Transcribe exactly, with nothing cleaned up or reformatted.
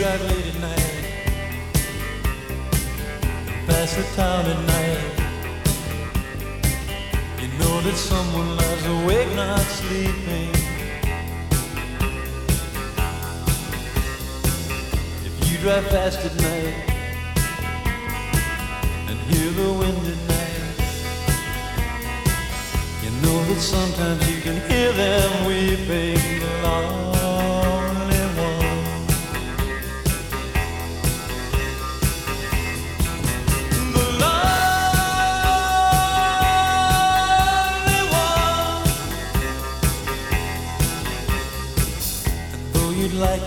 drive late at night, past the town at night, you know that someone lies awake not sleeping. If you drive fast at night and hear the wind at night, you know that sometimes you can hear them weeping along.